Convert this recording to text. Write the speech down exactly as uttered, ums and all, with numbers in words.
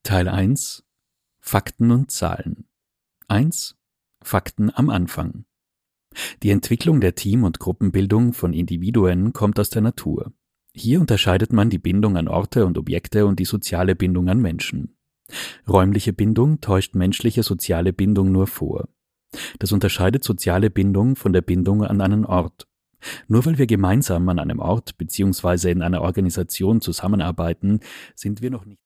Teil eins Fakten und Zahlen. eins Fakten am Anfang. Die Entwicklung der Team- und Gruppenbildung von Individuen kommt aus der Natur. Hier unterscheidet man die Bindung an Orte und Objekte und die soziale Bindung an Menschen. Räumliche Bindung täuscht menschliche soziale Bindung nur vor. Das unterscheidet soziale Bindung von der Bindung an einen Ort. Nur weil wir gemeinsam an einem Ort bzw. in einer Organisation zusammenarbeiten, sind wir noch nicht